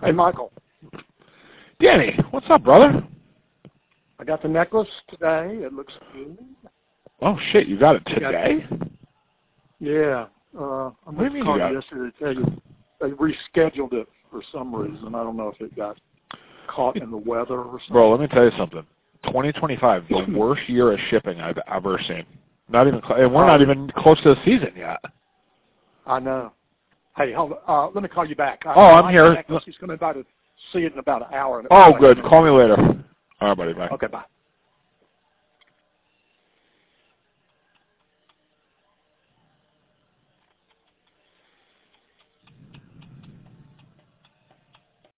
Hey, Michael. Danny, what's up, brother? I got the necklace today. It looks good. Oh, shit, you got it today? Yeah. I'm going to call you yesterday to tell you they rescheduled it for some reason. I don't know if it got caught in the weather or something. Bro, let me tell you something. 2025, the worst year of shipping I've ever seen. Not even, and we're not even close to the season yet. I know. Hey, hold on. Let me call you back. I'm here. He's going to see it in about an hour. Oh, good. Call me later. All right, buddy. Bye. Okay, bye.